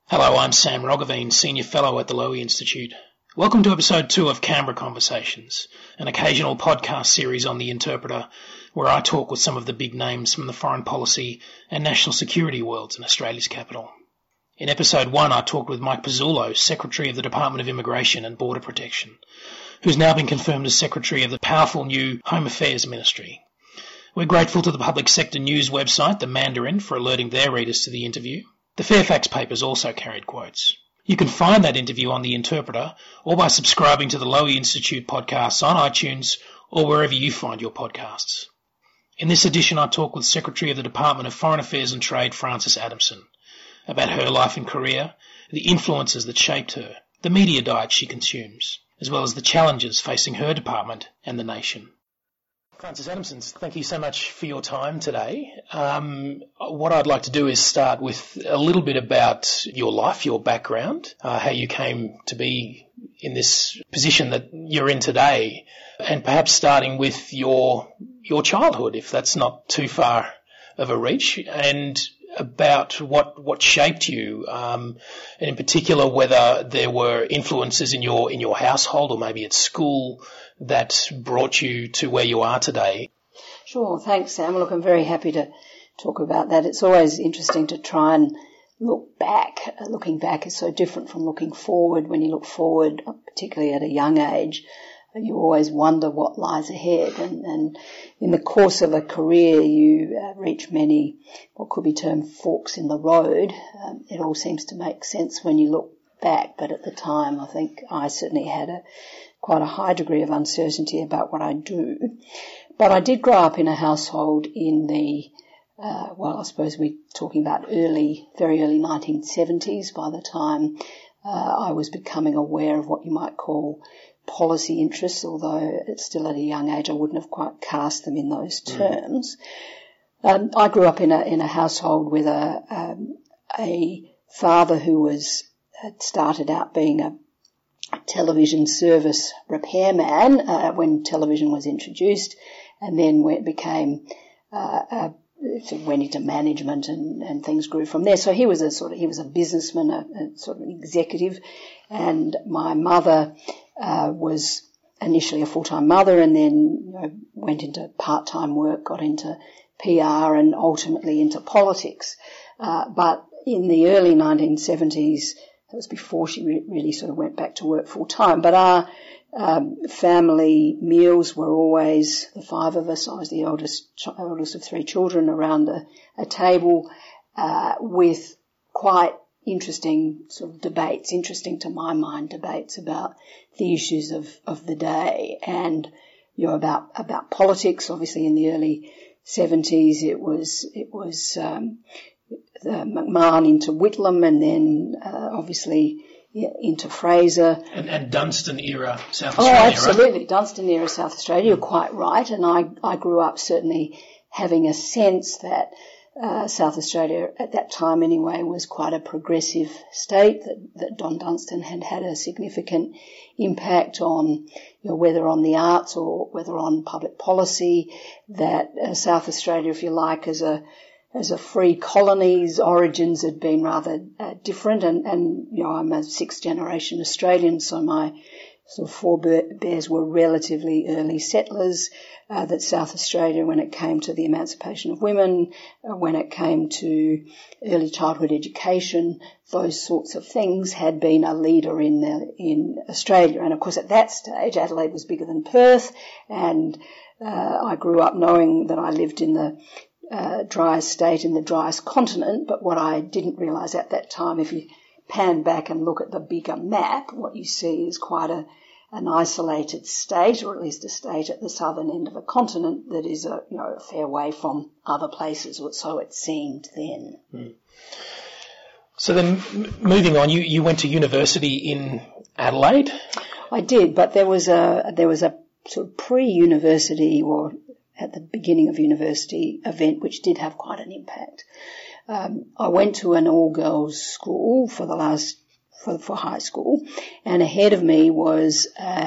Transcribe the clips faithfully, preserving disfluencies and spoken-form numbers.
Hello, I'm Sam Roggeveen, Senior Fellow at the Lowy Institute. Welcome to episode two of Canberra Conversations, an occasional podcast series on The Interpreter, where I talk with some of the big names from the foreign policy and national security worlds in Australia's capital. In episode one, I talked with Mike Pezzullo, Secretary of the Department of Immigration and Border Protection, who's now been confirmed as Secretary of the powerful new Home Affairs Ministry. We're grateful to the public sector news website, The Mandarin, for alerting their readers to the interview. The Fairfax papers also carried quotes. You can find that interview on The Interpreter or by subscribing to the Lowy Institute podcasts on iTunes or wherever you find your podcasts. In this edition, I talk with Secretary of the Department of Foreign Affairs and Trade, Frances Adamson, about her life and career, the influences that shaped her, the media diet she consumes, as well as the challenges facing her department and the nation. Frances Adamson, thank you so much for your time today. Um, what I'd like to do is start with a little bit about your life, your background, uh, how you came to be in this position that you're in today, and perhaps starting with your your childhood, if that's not too far of a reach, and about what what shaped you, um, and in particular whether there were influences in your in your household or maybe at school that brought you to where you are today. Sure, thanks, Sam. Look, I'm very happy to talk about that. It's always interesting to try and look back. Looking back is so different from looking forward. When you look forward, particularly at a young age, you always wonder what lies ahead. And, and in the course of a career, you uh, reach many, what could be termed forks in the road. Um, it all seems to make sense when you look back, but at the time, I think I certainly had a quite a high degree of uncertainty about what I do. But I did grow up in a household in the, uh, well, I suppose we're talking about early, very early nineteen seventies by the time uh, I was becoming aware of what you might call policy interests, although it's still at a young age I wouldn't have quite cast them in those terms. Mm. Um, I grew up in a, in a household with a, um, a father who was, had started out being a television service repairman uh, when television was introduced, and then when it became uh, uh, went into management and, and things grew from there. So he was a sort of he was a businessman, a, a sort of an executive, and my mother uh, was initially a full-time mother, and then you know, went into part-time work, got into P R, and ultimately into politics. Uh, but in the early nineteen seventies. That was before she re- really sort of went back to work full time. But our um, family meals were always, the five of us, I was the eldest, ch- eldest of three children, around a, a table uh, with quite interesting sort of debates, interesting to my mind, debates about the issues of, of the day and, you know, about, about politics. Obviously in the early seventies it was, it was, um, Uh, McMahon into Whitlam, and then uh, obviously yeah, into Fraser. And, and Dunstan era South oh, Australia, Oh, absolutely. Right? Dunstan era South Australia, you're quite right. And I, I grew up certainly having a sense that uh, South Australia, at that time anyway, was quite a progressive state, that, that Don Dunstan had had a significant impact on, you know, whether on the arts or whether on public policy, that uh, South Australia, if you like, as a As a free colony's origins had been rather uh, different, and, and you know I'm a sixth generation Australian, so my sort of forebears were relatively early settlers. Uh, that South Australia, when it came to the emancipation of women, uh, when it came to early childhood education, those sorts of things, had been a leader in the, in Australia. And of course, at that stage, Adelaide was bigger than Perth, and uh, I grew up knowing that I lived in the Uh, driest state in the driest continent, but what I didn't realise at that time, if you pan back and look at the bigger map, what you see is quite a an isolated state, or at least a state at the southern end of a continent that is a you know a fair way from other places, or so it seemed then. Mm. So then, m- moving on, you, you went to university in Adelaide? I did, but there was a there was a sort of pre-university or at the beginning of university event, which did have quite an impact. Um, I went to an all-girls school for the last, for, for high school, and ahead of me was uh,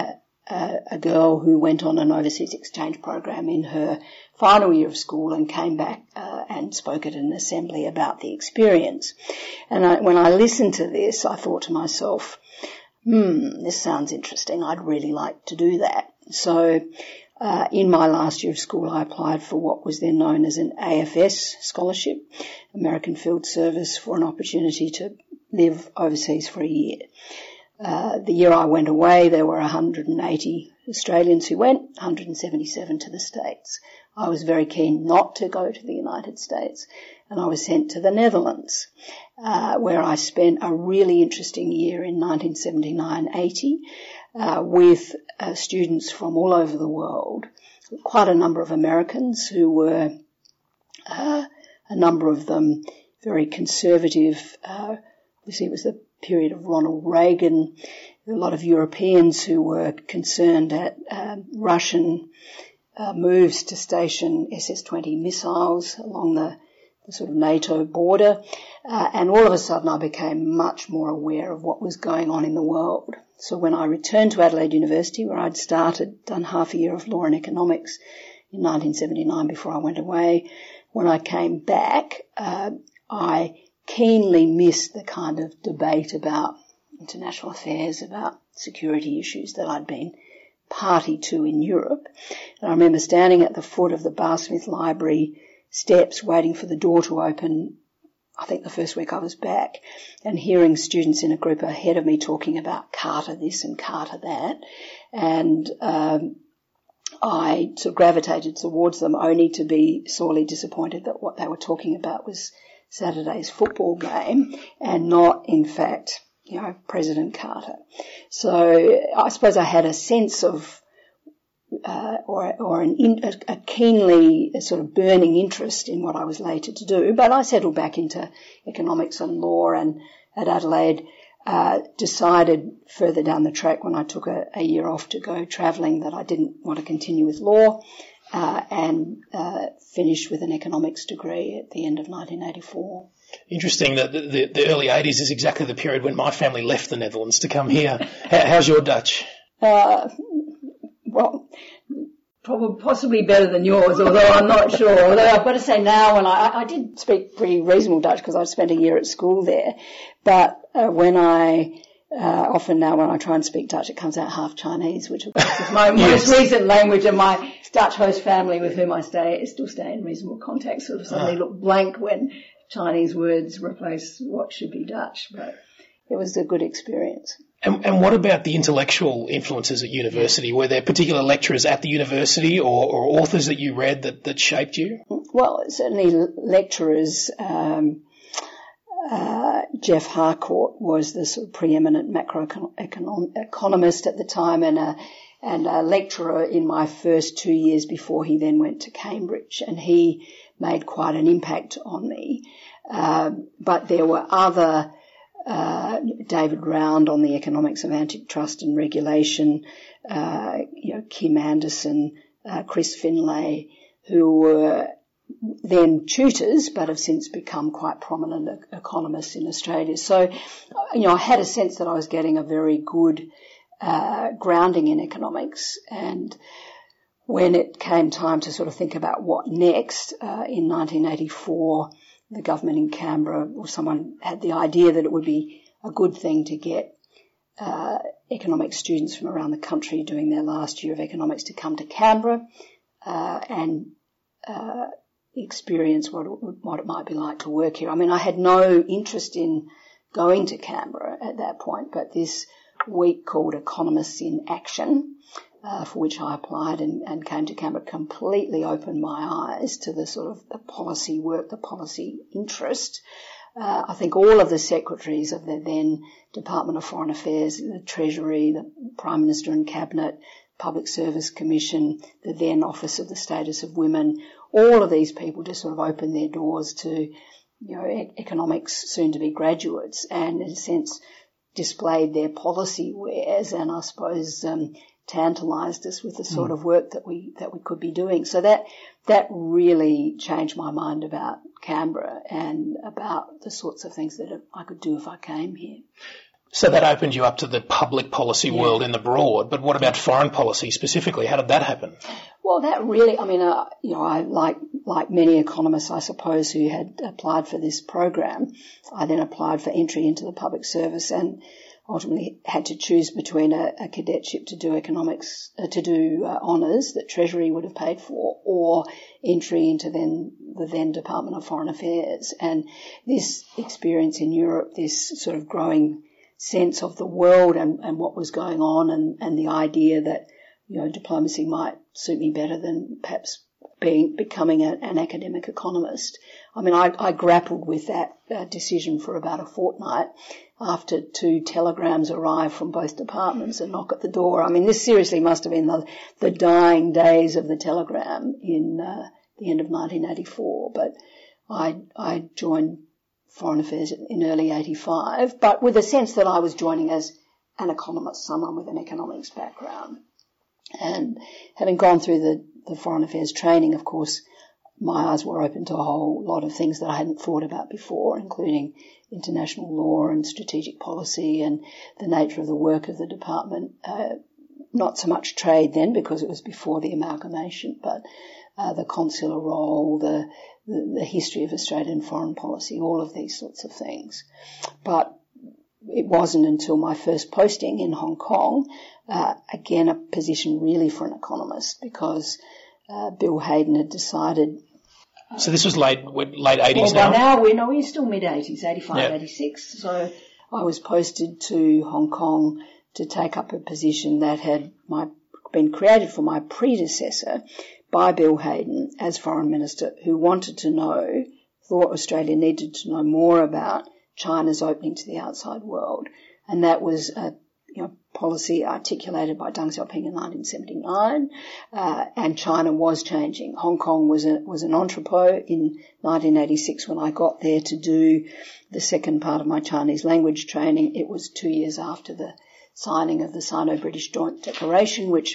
a, a girl who went on an overseas exchange program in her final year of school and came back uh, and spoke at an assembly about the experience. And I, when I listened to this, I thought to myself, hmm, this sounds interesting. I'd really like to do that. So uh, in my last year of school, I applied for what was then known as an A F S scholarship, American Field Service, for an opportunity to live overseas for a year. Uh, the year I went away, there were one hundred eighty Australians who went, one hundred seventy-seven to the States. I was very keen not to go to the United States, and I was sent to the Netherlands, uh, where I spent a really interesting year in nineteen seventy-nine eighty uh, with uh, students from all over the world, quite a number of Americans who were, uh, a number of them very conservative. Uh, obviously it was the period of Ronald Reagan. A lot of Europeans who were concerned at uh, Russian uh, moves to station S S twenty missiles along the, the sort of NATO border. Uh, and all of a sudden I became much more aware of what was going on in the world. So when I returned to Adelaide University, where I'd started, done half a year of law and economics in nineteen seventy-nine before I went away, when I came back, uh, I keenly missed the kind of debate about international affairs, about security issues that I'd been party to in Europe. And I remember standing at the foot of the Bar Smith Library steps waiting for the door to open, I think the first week I was back, and hearing students in a group ahead of me talking about Carter this and Carter that. And um, I sort of gravitated towards them only to be sorely disappointed that what they were talking about was Saturday's football game and not, in fact, you know, President Carter. So I suppose I had a sense of, uh, or, or an in, a, a keenly a sort of burning interest in what I was later to do. But I settled back into economics and law, and at Adelaide uh, decided further down the track when I took a, a year off to go travelling that I didn't want to continue with law. Uh, and uh, finished with an economics degree at the end of nineteen eighty-four. Interesting that the, the, the early eighties is exactly the period when my family left the Netherlands to come here. How, how's your Dutch? Uh, well, probably possibly better than yours, although I'm not sure. Although I've got to say now, when I, I did speak pretty reasonable Dutch because I spent a year at school there, but uh, when I Uh, often now when I try and speak Dutch, it comes out half Chinese, which of course is my yes. most recent language, and my Dutch host family with whom I stay still stay in reasonable contact sort of suddenly ah. look blank when Chinese words replace what should be Dutch. But it was a good experience. And, and what about the intellectual influences at university? Were there particular lecturers at the university or, or authors that you read that, that shaped you? Well, certainly lecturers. Um, Uh, Jeff Harcourt was the sort of preeminent macroeconomist at the time and a, and a lecturer in my first two years before he then went to Cambridge, and he made quite an impact on me. Uh, but there were other, uh, David Round on the economics of antitrust and regulation, uh, you know, Kim Anderson, uh, Chris Finlay, who were then tutors, but have since become quite prominent economists in Australia. So, you know, I had a sense that I was getting a very good uh, grounding in economics. And when it came time to sort of think about what next, uh, in nineteen eighty-four, the government in Canberra, or someone had the idea that it would be a good thing to get uh, economics students from around the country doing their last year of economics to come to Canberra uh, and uh experience what it, what it might be like to work here. I mean, I had no interest in going to Canberra at that point, but this week called Economists in Action, uh, for which I applied and, and came to Canberra, completely opened my eyes to the sort of the policy work, the policy interest. Uh, I think all of the secretaries of the then Department of Foreign Affairs, the Treasury, the Prime Minister and Cabinet, Public Service Commission, the then Office of the Status of Women, all of these people just sort of opened their doors to, you know, e- economics soon-to-be graduates and, in a sense, displayed their policy wares and, I suppose, um, tantalised us with the sort mm. of work that we that we could be doing. So that that really changed my mind about Canberra and about the sorts of things that I could do if I came here. So that opened you up to the public policy yeah. world in the broad, but what about foreign policy specifically? How did that happen? Well, that really, I mean, uh, you know, I like like many economists, I suppose, who had applied for this program, I then applied for entry into the public service and ultimately had to choose between a, a cadetship to do economics, uh, to do uh, honours that Treasury would have paid for, or entry into then the then Department of Foreign Affairs. And this experience in Europe, this sort of growing sense of the world and, and what was going on, and, and the idea that, you know, diplomacy might suit me better than perhaps being becoming a, an academic economist. I mean, I, I grappled with that uh, decision for about a fortnight after two telegrams arrived from both departments, a knock at the door. I mean, this seriously must have been the, the dying days of the telegram in uh, the end of nineteen eighty-four. But I, I joined Foreign Affairs in early eighty-five, but with a sense that I was joining as an economist, someone with an economics background. And having gone through the, the Foreign Affairs training, of course, my eyes were open to a whole lot of things that I hadn't thought about before, including international law and strategic policy and the nature of the work of the department. Uh, not so much trade then, because it was before the amalgamation, but uh, the consular role, the, the the history of Australian foreign policy, all of these sorts of things. But it wasn't until my first posting in Hong Kong, uh, again a position really for an economist, because uh, Bill Hayden had decided. Uh, so this was late late eighties well, now? By now we're, no, we're still mid-eighties, eighty-five, yep. eighty-six. So I was posted to Hong Kong to take up a position that had my, been created for my predecessor by Bill Hayden as Foreign Minister, who wanted to know, thought Australia needed to know more about China's opening to the outside world. And that was a you know, policy articulated by Deng Xiaoping in nineteen seventy-nine, uh, and China was changing. Hong Kong was a, was an entrepot in nineteen eighty-six when I got there to do the second part of my Chinese language training. It was two years after the signing of the Sino-British Joint Declaration, which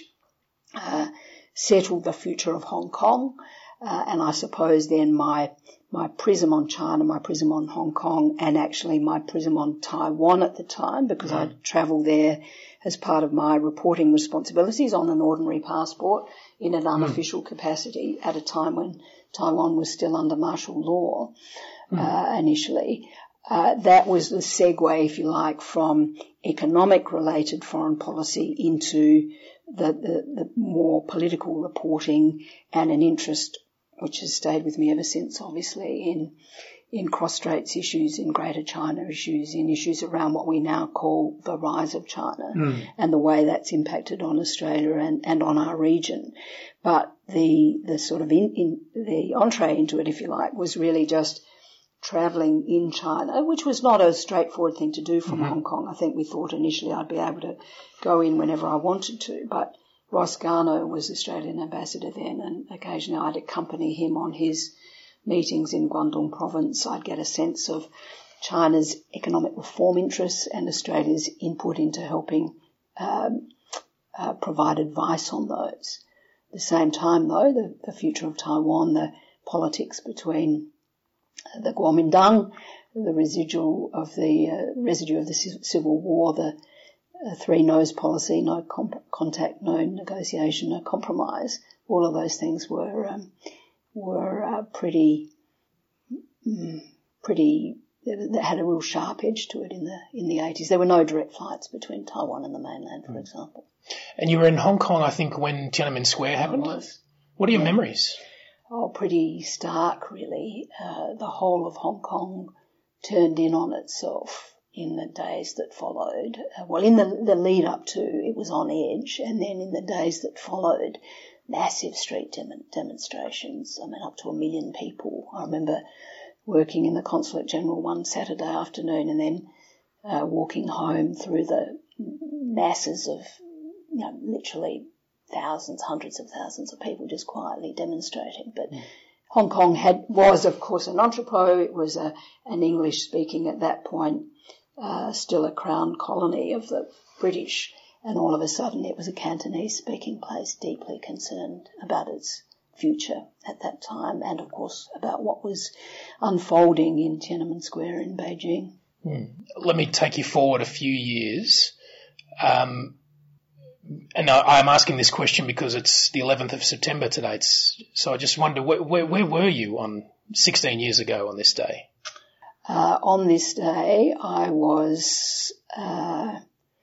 uh, settled the future of Hong Kong, uh, and I suppose then my my prism on China, my prism on Hong Kong, and actually my prism on Taiwan at the time, because mm. I'd travelled there as part of my reporting responsibilities on an ordinary passport in an unofficial mm. capacity at a time when Taiwan was still under martial law mm. uh, initially. Uh, that was the segue, if you like, from economic-related foreign policy into the, the, the more political reporting and an interest which has stayed with me ever since, obviously, in in cross-straits issues, in Greater China issues, in issues around what we now call the rise of China mm. and the way that's impacted on Australia and, and on our region. But the the sort of in, in the entree into it, if you like, was really just travelling in China, which was not a straightforward thing to do from mm-hmm. Hong Kong. I think we thought initially I'd be able to go in whenever I wanted to, but Ross Garnaut was Australian ambassador then, and occasionally I'd accompany him on his meetings in Guangdong province. I'd get a sense of China's economic reform interests and Australia's input into helping um, uh, provide advice on those. At the same time, though, the, the future of Taiwan, the politics between the Kuomintang, the residual of the uh, residue of the civil war, the uh, three no's policy, no comp- contact, no negotiation, no compromise. All of those things were um, were uh, pretty mm, pretty. They had a real sharp edge to it in the in the eighties. There were no direct flights between Taiwan and the mainland, for mm. example. And you were in Hong Kong, I think, when Tiananmen Square happened. I was. What are your yeah. memories? Oh, pretty stark, really. Uh, the whole of Hong Kong turned in on itself in the days that followed. Uh, well, in the, the lead up to, it was on edge, and then in the days that followed, massive street dem- demonstrations. I mean, up to a million people. I remember working in the Consulate General one Saturday afternoon and then uh, walking home through the masses of, you know, literally thousands, hundreds of thousands of people just quietly demonstrating. But mm. Hong Kong had was, of course, an entrepot. It was a, an English-speaking, at that point, uh, still a crown colony of the British. And all of a sudden it was a Cantonese-speaking place, deeply concerned about its future at that time and, of course, about what was unfolding in Tiananmen Square in Beijing. Hmm. Let me take you forward a few years. Um, and I, I'm asking this question because it's the eleventh of September today. It's, so I just wonder, where, where, where were you on sixteen years ago on this day? Uh, on this day, I was uh,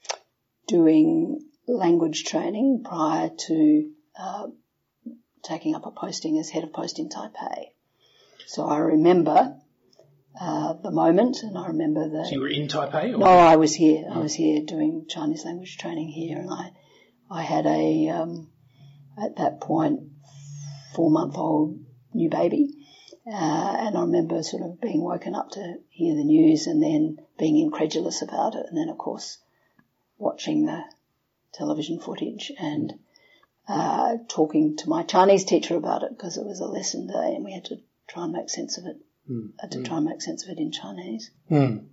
doing language training prior to uh, taking up a posting as head of post in Taipei. So I remember uh, the moment, and I remember the... So you were in Taipei? Or? No, I was here. I was here doing Chinese language training here, and I, I had a, um, at that point, four-month-old new baby. Uh, and I remember sort of being woken up to hear the news and then being incredulous about it. And then, of course, watching the television footage and uh, talking to my Chinese teacher about it because it was a lesson day and we had to try and make sense of it, mm. had to mm. try and make sense of it in Chinese. Mm.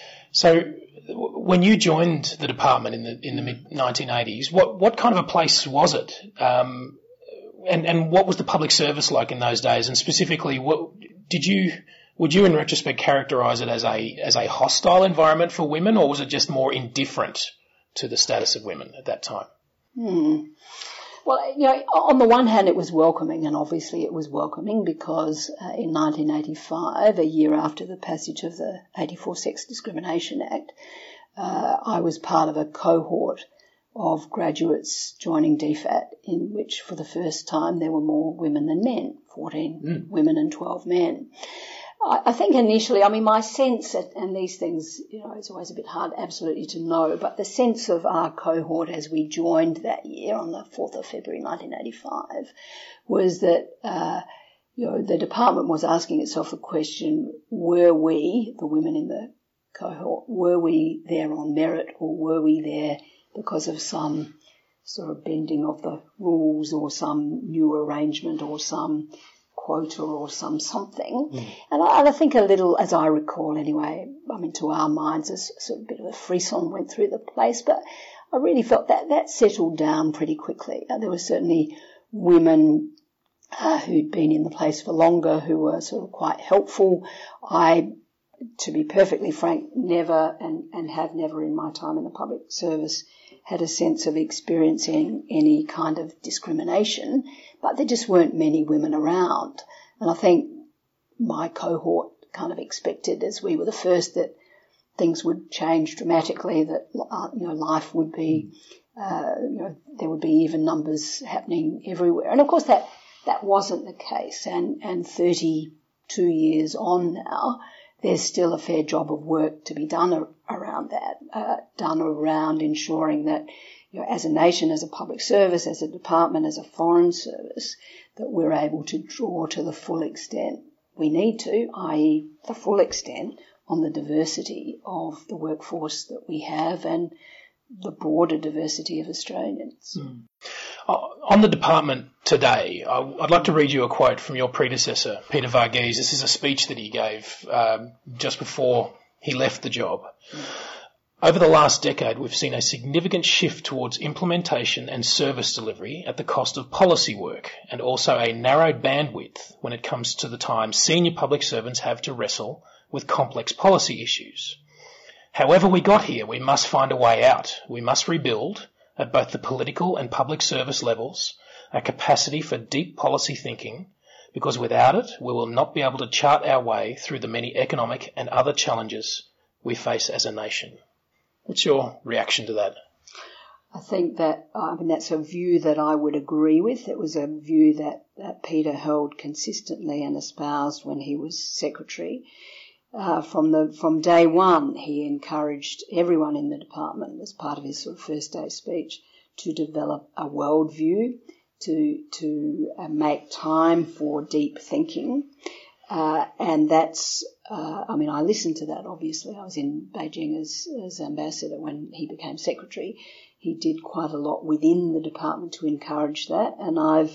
So when you joined the department in the in the mid nineteen eighties, what, what kind of a place was it? Um And, and what was the public service like in those days? And specifically, what did you, would you in retrospect characterise it as a, as a hostile environment for women, or was it just more indifferent to the status of women at that time? Hmm. Well, you know, on the one hand it was welcoming, and obviously it was welcoming because uh, in nineteen eighty-five, a year after the passage of the eighty-four Sex Discrimination Act, uh, I was part of a cohort of graduates joining D FAT in which for the first time there were more women than men, fourteen mm. women and twelve men. I, I think initially, I mean, my sense, and these things, you know, it's always a bit hard absolutely to know, but the sense of our cohort as we joined that year on the fourth of February nineteen eighty-five was that, uh, you know, the department was asking itself the question, were we, the women in the cohort, were we there on merit or were we there because of some sort of bending of the rules or some new arrangement or some quota or some something. Mm. And I, I think a little, as I recall anyway, I mean, to our minds, a sort of bit of a frisson went through the place, but I really felt that that settled down pretty quickly. Uh, there were certainly women uh, who'd been in the place for longer who were sort of quite helpful. I, to be perfectly frank, never and, and have never in my time in the public service had a sense of experiencing any kind of discrimination, but there just weren't many women around. And I think my cohort kind of expected, as we were the first, that things would change dramatically, that, uh, you know, life would be, uh, you know, there would be even numbers happening everywhere. And of course that, that wasn't the case. And, and thirty-two years on now, there's still a fair job of work to be done ar- around that, uh, done around ensuring that, you know, as a nation, as a public service, as a department, as a foreign service, that we're able to draw to the full extent we need to, that is the full extent on the diversity of the workforce that we have and the broader diversity of Australians. Mm. On the department today, I'd like to read you a quote from your predecessor, Peter Varghese. This is a speech that he gave um, just before he left the job. Mm. Over the last decade, we've seen a significant shift towards implementation and service delivery at the cost of policy work, and also a narrowed bandwidth when it comes to the time senior public servants have to wrestle with complex policy issues. However we got here, we must find a way out. We must rebuild, at both the political and public service levels, a capacity for deep policy thinking, because without it, we will not be able to chart our way through the many economic and other challenges we face as a nation. What's your reaction to that? I think that, I mean, that's a view that I would agree with. It was a view that, that Peter held consistently and espoused when he was secretary. Uh, from the from day one, he encouraged everyone in the department, as part of his sort of first day speech, to develop a worldview, to to uh, make time for deep thinking, uh, and that's. Uh, I mean, I listened to that. Obviously, I was in Beijing as as ambassador when he became secretary. He did quite a lot within the department to encourage that, and I've.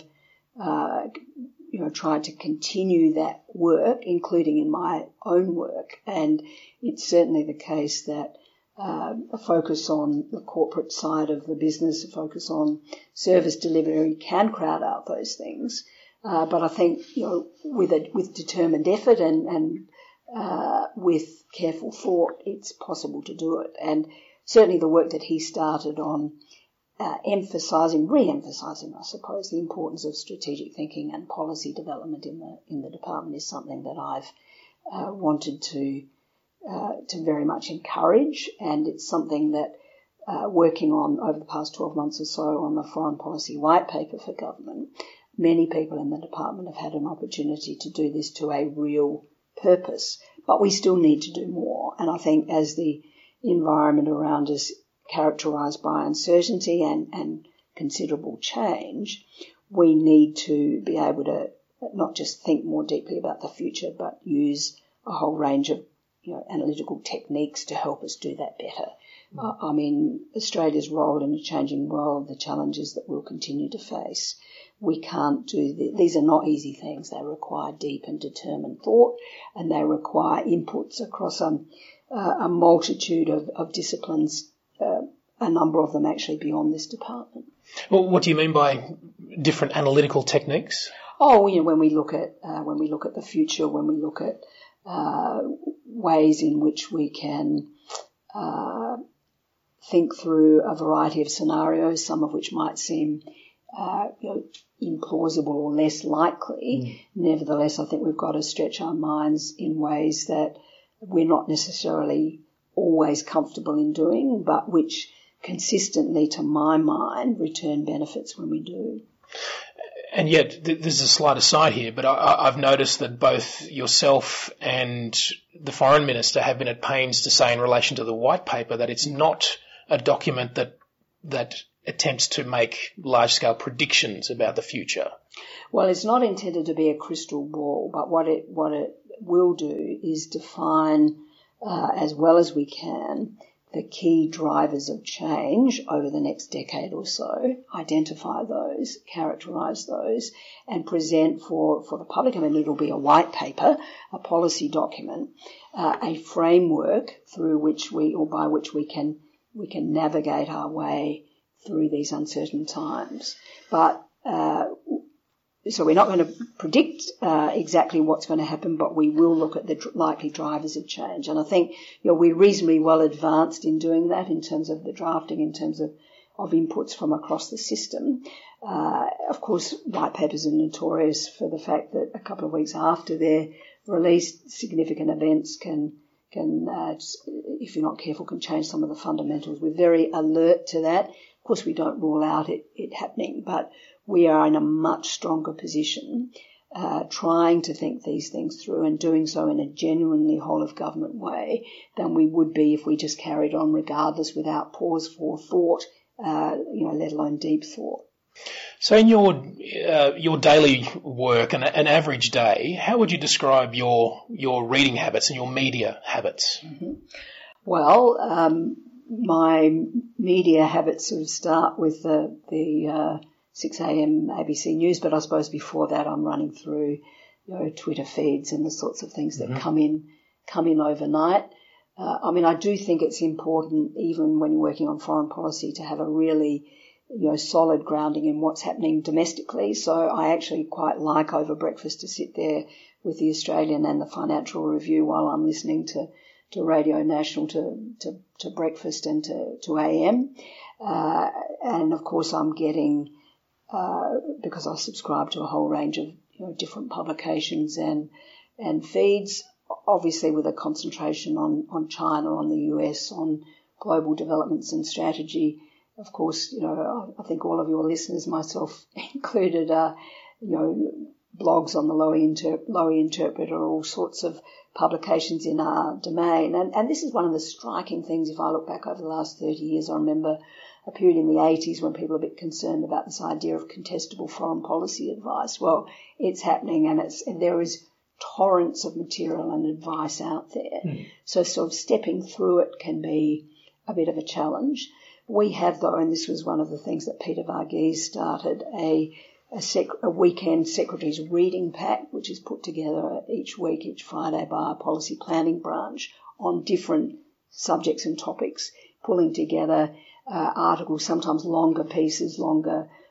Uh, you know, tried to continue that work, including in my own work. And it's certainly the case that uh, a focus on the corporate side of the business, a focus on service delivery can crowd out those things. Uh, but I think, you know, with a, with determined effort and, and uh, with careful thought, it's possible to do it. And certainly the work that he started on uh, emphasising, re-emphasising, I suppose, the importance of strategic thinking and policy development in the in the department is something that I've uh, wanted to uh, to very much encourage, and it's something that uh, working on over the past twelve months or so on the foreign policy white paper for government, many people in the department have had an opportunity to do this to a real purpose, but we still need to do more. And I think as the environment around us characterised by uncertainty and, and considerable change, we need to be able to not just think more deeply about the future, but use a whole range of, you know, analytical techniques to help us do that better. Mm. Uh, I mean, Australia's role in a changing world, the challenges that we'll continue to face, we can't do the, these are not easy things. They require deep and determined thought, and they require inputs across a, uh, a multitude of, of disciplines, uh, a number of them actually beyond this department. Well, what do you mean by different analytical techniques? Oh, you know, when we look at uh, when we look at the future, when we look at uh, ways in which we can uh, think through a variety of scenarios, some of which might seem uh, you know, implausible or less likely. Mm. Nevertheless, I think we've got to stretch our minds in ways that we're not necessarily always comfortable in doing, but which consistently, to my mind, return benefits when we do. And yet, th- there's a slight aside here, but I, I've noticed that both yourself and the Foreign Minister have been at pains to say in relation to the white paper that it's not a document that that attempts to make large-scale predictions about the future. Well, it's not intended to be a crystal ball, but what it what it will do is define, uh, as well as we can, the key drivers of change over the next decade or so, identify those, characterise those, and present for, for the public. I mean, it'll be a white paper, a policy document, uh, a framework through which we, or by which we can, we can navigate our way through these uncertain times. But, uh, so we're not going to predict uh, exactly what's going to happen, but we will look at the dr- likely drivers of change. And I think, you know, we're reasonably well advanced in doing that in terms of the drafting, in terms of, of inputs from across the system. Uh, of course, white papers are notorious for the fact that a couple of weeks after they're released, significant events can, can uh, if you're not careful, can change some of the fundamentals. We're very alert to that. Of course, we don't rule out it, it happening, but we are in a much stronger position uh, trying to think these things through and doing so in a genuinely whole-of-government way than we would be if we just carried on regardless without pause for thought, uh, you know, let alone deep thought. So in your uh, your daily work, an, an average day, how would you describe your your reading habits and your media habits? Mm-hmm. Well, um, my media habits sort of start with the, the uh, six a.m. A B C News, but I suppose before that I'm running through, you know, Twitter feeds and the sorts of things that mm-hmm. come in come in overnight. Uh, I mean, I do think it's important, even when you're working on foreign policy, to have a really, you know, solid grounding in what's happening domestically. So I actually quite like over breakfast to sit there with the Australian and the Financial Review while I'm listening to, to Radio National, to, to, to breakfast and to, to A M. Uh, and of course I'm getting, uh, because I subscribe to a whole range of, you know, different publications and, and feeds, obviously with a concentration on, on China, on the U S, on global developments and strategy. Of course, you know, I think all of your listeners, myself included, uh, you know, blogs on the Lowy, Inter- Lowy Interpreter, all sorts of publications in our domain. And, and this is one of the striking things, if I look back over the last thirty years, I remember a period in the eighties when people were a bit concerned about this idea of contestable foreign policy advice. Well, it's happening, and it's and there is torrents of material and advice out there. Mm. So sort of stepping through it can be a bit of a challenge. We have, though, and this was one of the things that Peter Varghese started, a a, sec- a weekend secretary's reading pack, which is put together each week, each Friday, by our policy planning branch on different subjects and topics, pulling together uh, articles, sometimes longer pieces, longer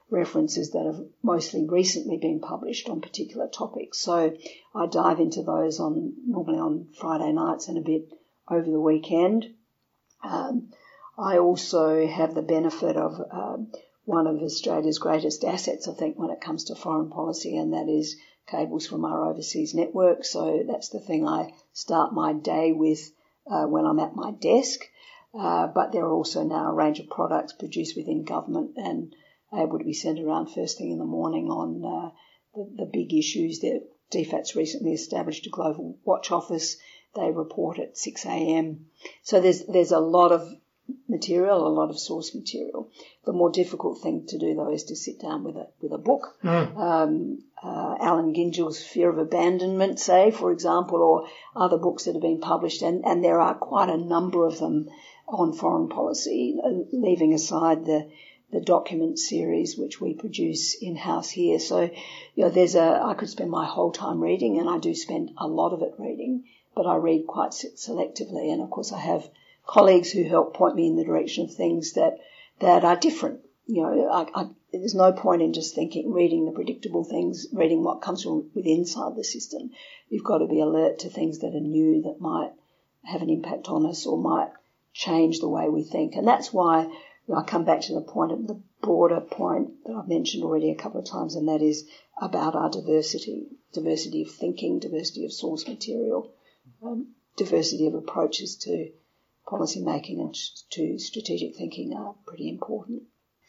references that have mostly recently been published on particular topics. So I dive into those on normally on Friday nights and a bit over the weekend. Um, I also have the benefit of um, one of Australia's greatest assets, I think, when it comes to foreign policy, and that is cables from our overseas network. So that's the thing I start my day with uh, when I'm at my desk. Uh, but there are also now a range of products produced within government and able to be sent around first thing in the morning on uh, the, the big issues. That D FAT's recently established a global watch office. They report at six a.m. So there's there's a lot of material, a lot of source material. The more difficult thing to do, though, is to sit down with a with a book. Mm. Um, uh, Alan Gingell's Fear of Abandonment, say, for example, or other books that have been published, and, and there are quite a number of them on foreign policy, leaving aside the the document series which we produce in-house here. So, you know, there's a, I could spend my whole time reading, and I do spend a lot of it reading, but I read quite selectively. And of course I have colleagues who help point me in the direction of things that, that are different. You know, I, I, there's no point in just thinking, reading the predictable things, reading what comes from within inside the system. You've got to be alert to things that are new that might have an impact on us or might change the way we think. And that's why, you know, I come back to the point, the broader point that I've mentioned already a couple of times, and that is about our diversity, diversity of thinking, diversity of source material, um, diversity of approaches to policy making and to strategic thinking are pretty important.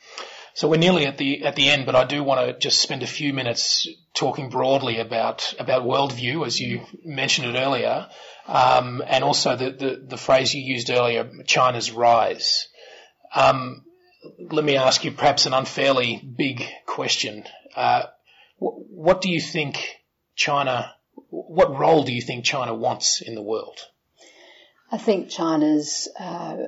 So we're nearly at the at the end, but I do want to just spend a few minutes talking broadly about about worldview, as you mentioned it earlier, um, and also the, the the phrase you used earlier, China's rise. Um, let me ask you perhaps an unfairly big question. Uh, what, what do you think China? What role do you think China wants in the world? I think China's uh,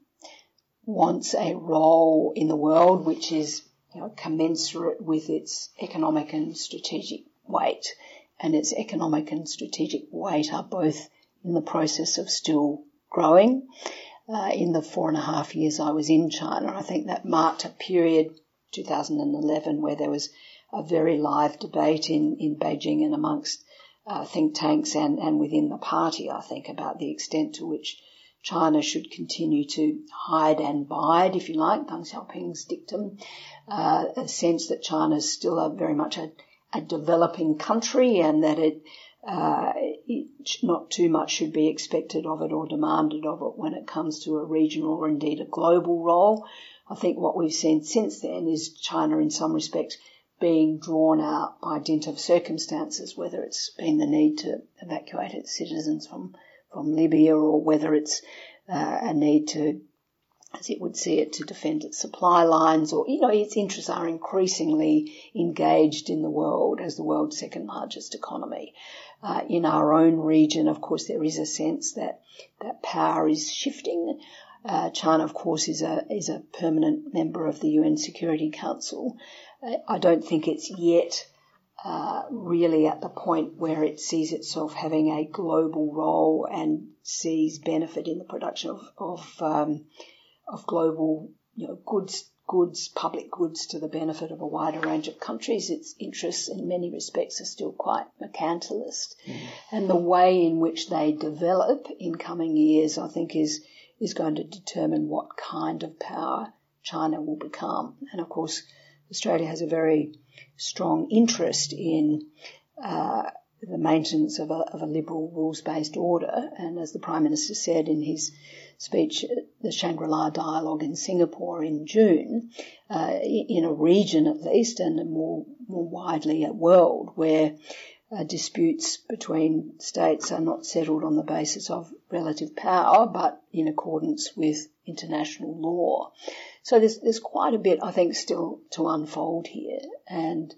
wants a role in the world which is, you know, commensurate with its economic and strategic weight, and its economic and strategic weight are both in the process of still growing. Uh, in the four and a half years I was in China, I think that marked a period, two thousand eleven, where there was a very live debate in, in Beijing and amongst uh, think tanks and, and within the party, I think, about the extent to which China should continue to hide and bide, if you like, Deng Xiaoping's dictum, uh, a sense that China is still a very much a, a developing country, and that it, uh, it not too much should be expected of it or demanded of it when it comes to a regional or indeed a global role. I think what we've seen since then is China in some respects being drawn out by dint of circumstances, whether it's been the need to evacuate its citizens from from Libya, or whether it's uh, a need to, as it would see it, to defend its supply lines, or, you know, its interests are increasingly engaged in the world as the world's second largest economy. Uh, in our own region, of course, there is a sense that that power is shifting. Uh, China, of course, is a is a permanent member of the U N Security Council. Uh, I don't think it's yet Uh, really at the point where it sees itself having a global role and sees benefit in the production of of, um, of global, you know, goods, goods, public goods to the benefit of a wider range of countries. Its interests in many respects are still quite mercantilist, mm. and the way in which they develop in coming years, I think, is is going to determine what kind of power China will become. And of course, Australia has a very strong interest in uh, the maintenance of a, of a liberal rules-based order. And as the Prime Minister said in his speech at the Shangri-La Dialogue in Singapore in June, uh, in a region at least, and more, more widely a world, where uh, disputes between states are not settled on the basis of relative power, but in accordance with international law. So there's, there's quite a bit, I think, still to unfold here. And,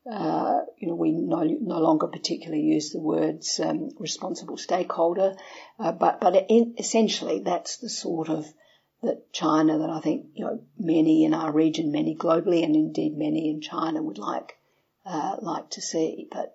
uh, you know, we no, no longer particularly use the words um, responsible stakeholder, uh, but, but in, essentially that's the sort of that China that I think, you know, many in our region, many globally, and indeed many in China would like, uh, like to see. But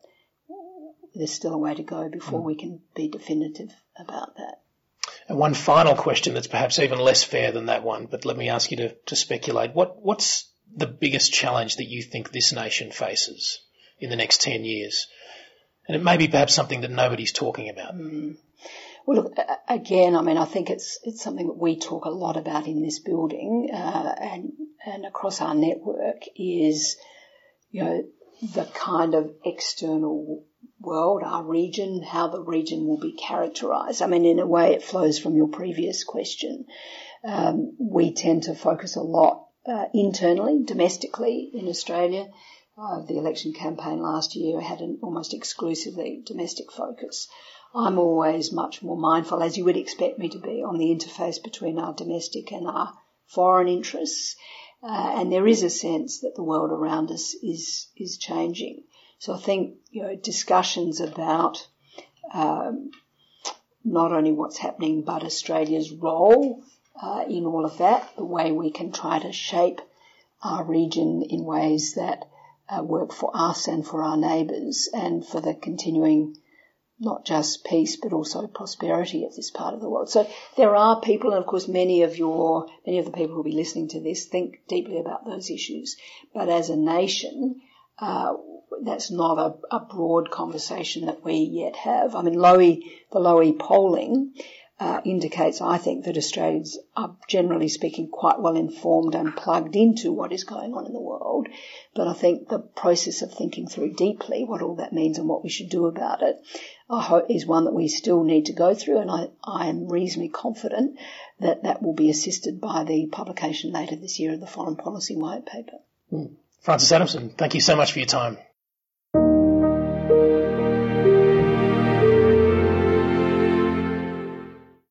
there's still a way to go before mm. we can be definitive about that. And one final question that's perhaps even less fair than that one, but let me ask you to, to speculate. What, what's the biggest challenge that you think this nation faces in the next ten years? And it may be perhaps something that nobody's talking about. Mm. Well, look, again, I mean, I think it's it's something that we talk a lot about in this building uh, and and across our network is, you know, the kind of external world, our region, how the region will be characterised. I mean, in a way, it flows from your previous question. Um, we tend to focus a lot uh, internally, domestically in Australia. Uh, the election campaign last year had an almost exclusively domestic focus. I'm always much more mindful, as you would expect me to be, on the interface between our domestic and our foreign interests. Uh, and there is a sense that the world around us is is changing. So I think, you know, discussions about um, not only what's happening but Australia's role uh, in all of that, the way we can try to shape our region in ways that uh, work for us and for our neighbours and for the continuing not just peace but also prosperity of this part of the world. So there are people, and of course many of your, many of the people who will be listening to this think deeply about those issues. But as a nation, uh, that's not a, a broad conversation that we yet have. I mean, Lowy, the Lowy polling uh, indicates, I think, that Australians are generally speaking quite well informed and plugged into what is going on in the world. But I think the process of thinking through deeply what all that means and what we should do about it I hope is one that we still need to go through, and I, I am reasonably confident that that will be assisted by the publication later this year of the Foreign Policy White Paper. Mm. Frances Adamson, thank you so much for your time.